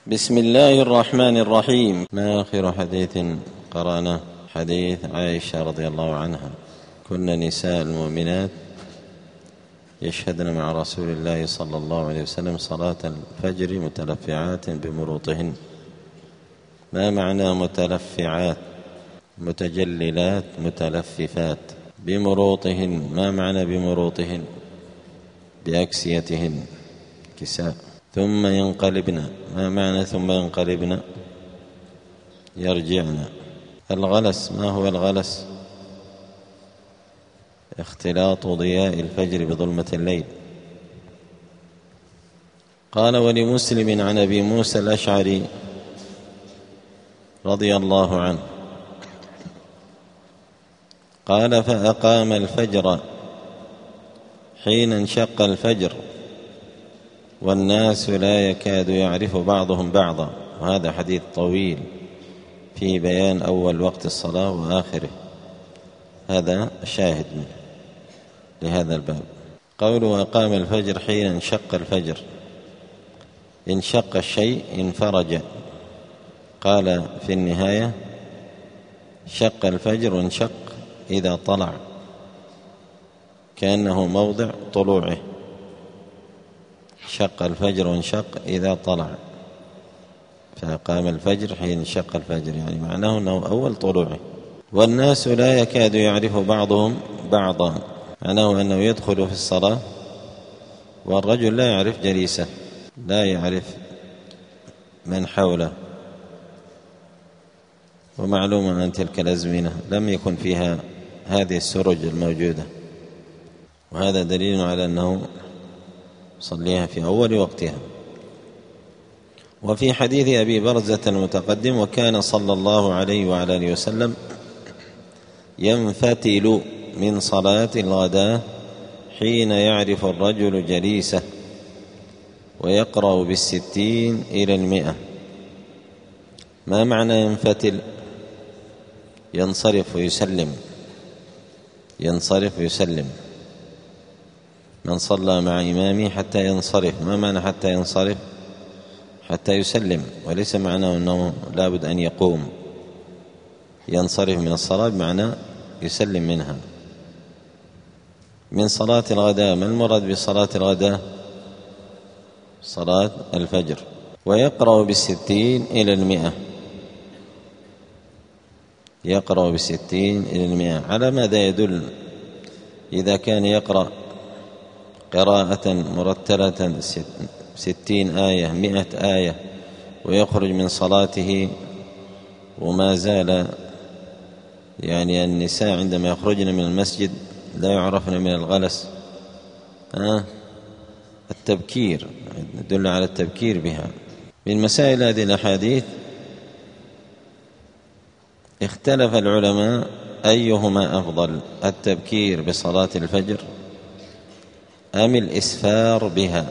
بسم الله الرحمن الرحيم. ما آخر حديث قرأناه؟ حديث عائشة رضي الله عنها: كنا نساء المؤمنات يشهدن مع رسول الله صلى الله عليه وسلم صلاة الفجر متلفعات بمروطهن. ما معنى متلفعات؟ متجللات متلففات. بمروطهن، ما معنى بمروطهن؟ بأكسيتهن، كساء. ثم ينقلبن، ما معنى ثم ينقلبن؟ يرجعن. الغلس، ما هو الغلس؟ اختلاط ضياء الفجر بظلمة الليل. قال: ولمسلم عن أبي موسى الأشعري رضي الله عنه قال: فأقام الفجر حين انشق الفجر والناس لا يكاد يعرف بعضهم بعضا. وهذا حديث طويل في بيان أول وقت الصلاة وآخره، هذا شاهد منه لهذا الباب. قوله أقام الفجر حين انشق الفجر، انشق الشيء انفرج. قال في النهاية: شق الفجر وانشق إذا طلع، كأنه موضع طلوعه. شق الفجر وانشق إذا طلع، فقام الفجر حين انشق الفجر، يعني معناه أنه أول طلوعه. والناس لا يكاد يعرف بعضهم بعضا، معناه أنه يدخل في الصلاة والرجل لا يعرف جليسه، لا يعرف من حوله. ومعلوم أن تلك الأزمنة لم يكن فيها هذه السرج الموجودة، وهذا دليل على أنه صليها في أول وقتها. وفي حديث أبي برزة المتقدم: وكان صلى الله عليه وعلى آله وسلم ينفتل من صلاة الغداء حين يعرف الرجل جليسه ويقرأ بالستين إلى 100. ما معنى ينفتل؟ ينصرف ويسلم، ينصرف ويسلم. من صلى مع إمامه حتى ينصرف. ما معنى حتى ينصرف؟ حتى يسلم، وليس معناه أنه لابد أن يقوم. ينصرف من الصلاة بمعنى يسلم منها. من صلاة الغداء، ما المراد بصلاة الغداء؟ صلاة الفجر. ويقرأ بالستين إلى 100، يقرأ بالستين إلى 100. على ماذا يدل؟ إذا كان يقرأ قراءة مرتلة 60 آية 100 آية ويخرج من صلاته وما زال، يعني النساء عندما يخرجن من المسجد لا يعرفن من الغلس، التبكير يدل على التبكير بها. من مسائل هذه الأحاديث اختلف العلماء أيهما أفضل: التبكير بصلاة الفجر أم الإسفار بها؟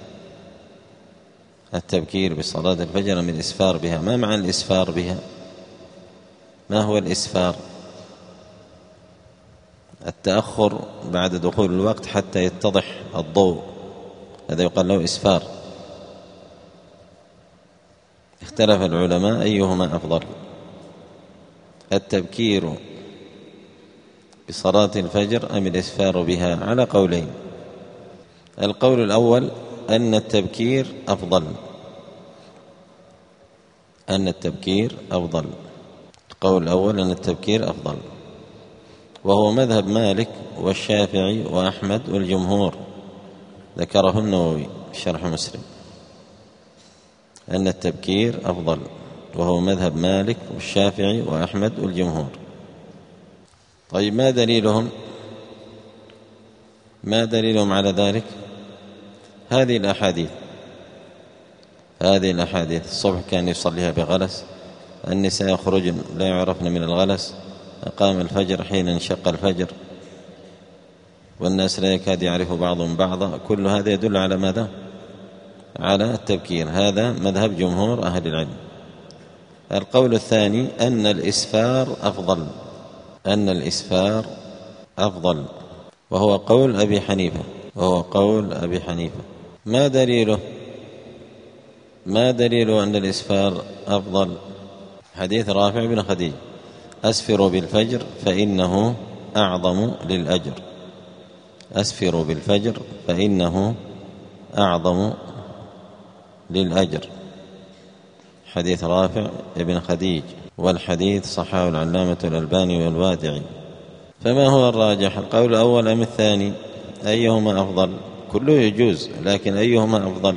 التبكير بصلاة الفجر أم الإسفار بها؟ ما معنى الإسفار بها؟ ما هو الإسفار؟ التأخر بعد دخول الوقت حتى يتضح الضوء، هذا يقال له إسفار. اختلف العلماء أيهما أفضل: التبكير بصلاة الفجر أم الإسفار بها، على قولين. القول الأول أن التبكير أفضل، أن التبكير أفضل. القول الأول أن التبكير أفضل، وهو مذهب مالك والشافعي وأحمد والجمهور، ذكره النووي في شرح مسلم، أن التبكير أفضل، وهو مذهب مالك والشافعي وأحمد والجمهور. طيب، ما دليلهم؟ ما دليلهم على ذلك؟ هذه الأحاديث: الصبح كان يصليها بغلس، النساء يخرجن لا يعرفن من الغلس، أقام الفجر حين انشق الفجر، والناس لا يكاد يعرف بعضهم بعضا. كل هذا يدل على ماذا؟ على التبكير. هذا مذهب جمهور أهل العلم. القول الثاني أن الإسفار أفضل، أن الإسفار أفضل، وهو قول أبي حنيفة، وهو قول أبي حنيفة. ما دليله؟ ما دليل أن الإسفار أفضل؟ حديث رافع بن خديج: أسفروا بالفجر فإنه أعظم للأجر. أسفروا بالفجر فإنه أعظم للأجر، حديث رافع بن خديج، والحديث صححه العلامة الألباني والوادعي. فما هو الراجح، القول الأول أم الثاني؟ أيهما أفضل؟ كله يجوز، لكن أيهما أفضل؟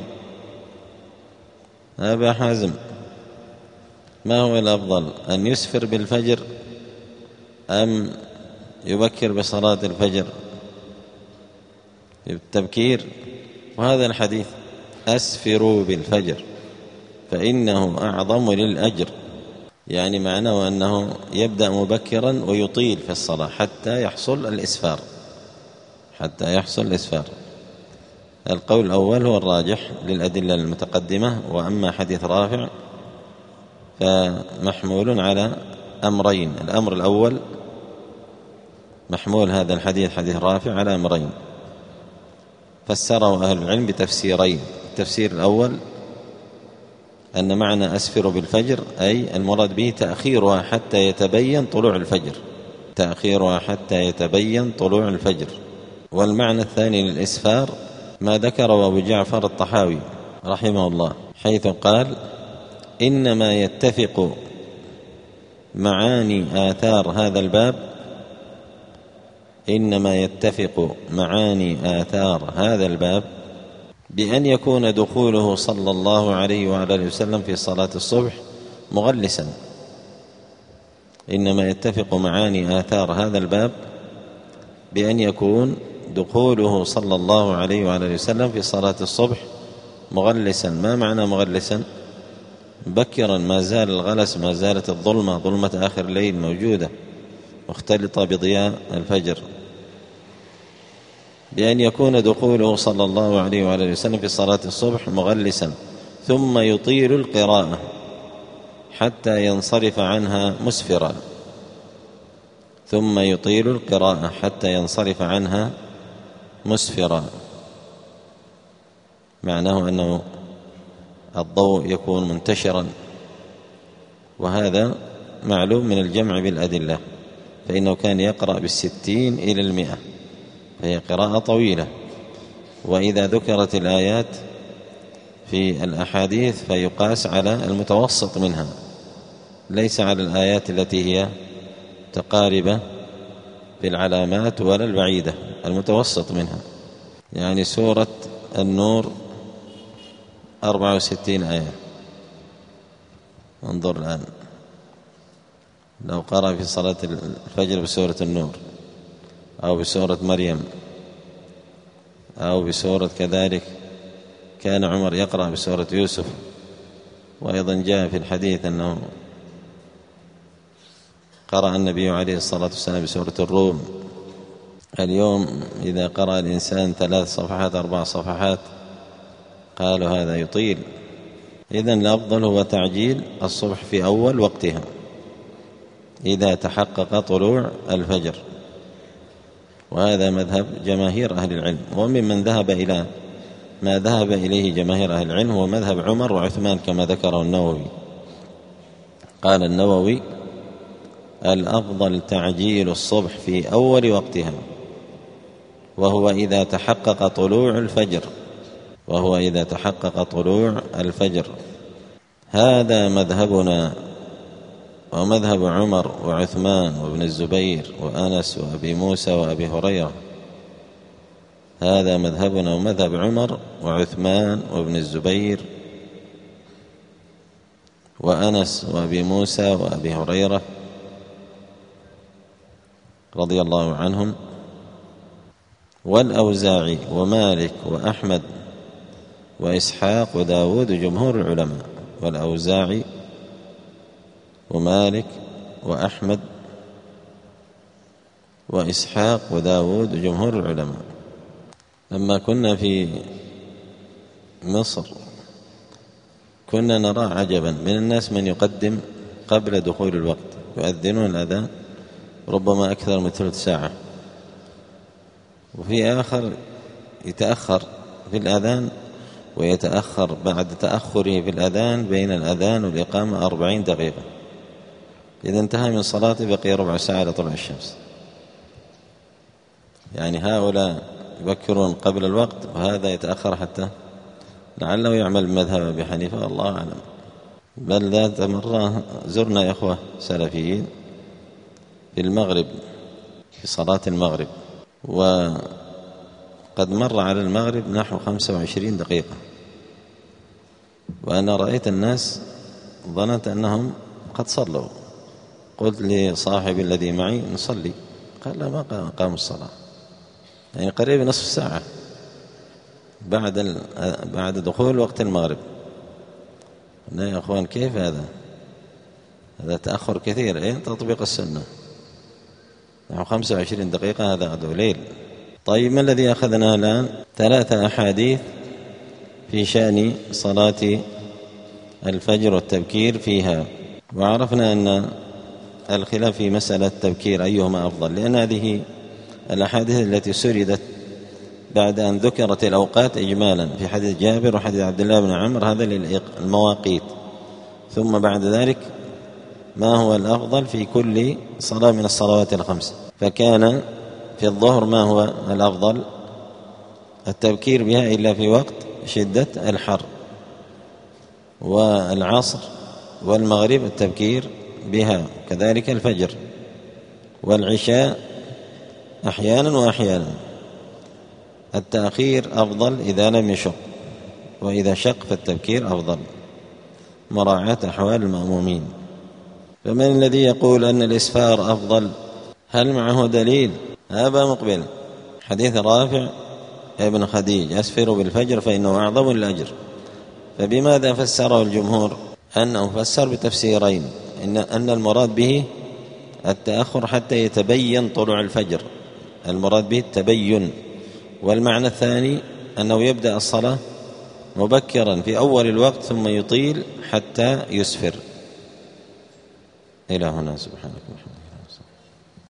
أبا حازم، ما هو الأفضل، أن يسفر بالفجر أم يبكر بصلاة الفجر بالتبكير؟ وهذا الحديث: أسفروا بالفجر فإنه أعظم للأجر، يعني معناه أنه يبدأ مبكرا ويطيل في الصلاة حتى يحصل الإسفار، حتى يحصل الإسفار. القول الأول هو الراجح للأدلة المتقدمة. وأما حديث رافع فمحمول على أمرين. الأمر الأول، محمول هذا الحديث حديث رافع على أمرين فسره أهل العلم بتفسيرين. التفسير الأول أن معنى أسفر بالفجر أي المراد به تأخيرها حتى يتبين طلوع الفجر، تأخيرها حتى يتبين طلوع الفجر. والمعنى الثاني للإسفار ما ذكره أبو جعفر الطحاوي رحمه الله، حيث قال: إنما يتفق معاني آثار هذا الباب، إنما يتفق معاني آثار هذا الباب بأن يكون دخوله صلى الله عليه وعلى آله وسلم في صلاة الصبح مغلسا. إنما يتفق معاني آثار هذا الباب بأن يكون دخوله صلى الله عليه وعلى آله وسلم في صلاة الصبح مغلسا. ما معنى مغلسا؟ مبكرا، ما زال الغلس، ما زالت الظلمة، ظلمة آخر الليل موجودة مختلطة بضياء الفجر. بأن يكون دخوله صلى الله عليه وعلى آله وسلم في صلاة الصبح مغلسا، ثم يطيل القراءة حتى ينصرف عنها مسفرا، ثم يطيل القراءة حتى ينصرف عنها مسفرا. معناه أنه الضوء يكون منتشرا، وهذا معلوم من الجمع بالأدلة، فإنه كان يقرأ 60 إلى 100، فهي قراءة طويلة. وإذا ذكرت الآيات في الأحاديث فيقاس على المتوسط منها، ليس على الآيات التي هي متقاربة في العلامات ولا البعيدة، المتوسط منها. يعني سورة النور 64 آية، انظر الآن لو قرأ في صلاة الفجر بسورة النور أو بسورة مريم أو بسورة كذلك، كان عمر يقرأ بسورة يوسف. وأيضا جاء في الحديث أنه قرأ النبي عليه الصلاة والسلام بسورة الروم. اليوم إذا قرأ الإنسان 3 صفحات 4 صفحات قالوا هذا يطيل. إذن الأفضل هو تعجيل الصبح في أول وقتها إذا تحقق طلوع الفجر، وهذا مذهب جماهير أهل العلم. وممن ذهب إلى ما ذهب إليه جماهير أهل العلم هو مذهب عمر وعثمان كما ذكره النووي. قال النووي: الأفضل تعجيل الصبح في أول وقتها، وهو إذا تحقق طلوع الفجر، وهو إذا تحقق طلوع الفجر. هذا مذهبنا ومذهب عمر وعثمان وابن الزبير وأنس وأبي موسى وأبي هريرة. هذا مذهبنا ومذهب عمر وعثمان وابن الزبير وأنس وأبي موسى وأبي هريرة رضي الله عنهم، والأوزاعي ومالك وأحمد وإسحاق وداود جمهور العلماء. والأوزاعي ومالك وأحمد وإسحاق وداود جمهور العلماء. لما كنا في مصر كنا نرى عجبا من الناس من يقدم قبل دخول الوقت، يؤذنون الأذان ربما أكثر من ثلث ساعة، وفي آخر يتأخر في الأذان ويتأخر بعد تأخره في الأذان بين الأذان والإقامة 40 دقيقة. إذا انتهى من صلاته بقي ربع ساعة لطلوع الشمس. يعني هؤلاء يبكرون قبل الوقت وهذا يتأخر حتى لعله يعمل بمذهب أبي حنيفة، الله أعلم. بل ذات مرة زرنا إخوة سلفيين في المغرب في صلاة المغرب، وقد مر على المغرب نحو 25 دقيقة، وأنا رأيت الناس ظننت أنهم قد صلوا. قلت لصاحبي الذي معي نصلي، قال لا، ما قاموا الصلاة، يعني قريب نصف ساعة بعد دخول وقت المغرب. قلنا يا أخوان كيف هذا تأخر كثير، أين تطبيق السنة؟ نحو 25 دقيقة، هذا غدو ليل. طيب ما الذي أخذنا الآن؟ 3 أحاديث في شأن صلاة الفجر والتبكير فيها، وعرفنا أن الخلاف في مسألة التبكير أيهما أفضل، لأن هذه الأحاديث التي سردت بعد أن ذكرت الأوقات إجمالا في حديث جابر وحديث عبد الله بن عمرو، هذا للمواقيت، ثم بعد ذلك ما هو الأفضل في كل صلاة من الصلوات الخمس. فكان في الظهر ما هو الأفضل؟ التبكير بها إلا في وقت شدة الحر، والعصر والمغرب التبكير بها، كذلك الفجر، والعشاء أحيانا وأحيانا. التأخير أفضل إذا لم يشق، وإذا شق فالتبكير أفضل مراعاة أحوال المأمومين. فمن الذي يقول أن الإسفار أفضل؟ هل معه دليل؟ أبا مقبل حديث رافع ابن خديج: أسفروا بالفجر فإنه أعظم الأجر. فبماذا فسره الجمهور؟ أنه فسر بتفسيرين: أن المراد به التأخر حتى يتبين طلوع الفجر، المراد به التبين. والمعنى الثاني أنه يبدأ الصلاة مبكرا في أول الوقت ثم يطيل حتى يسفر. إلى هنا، سبحانك.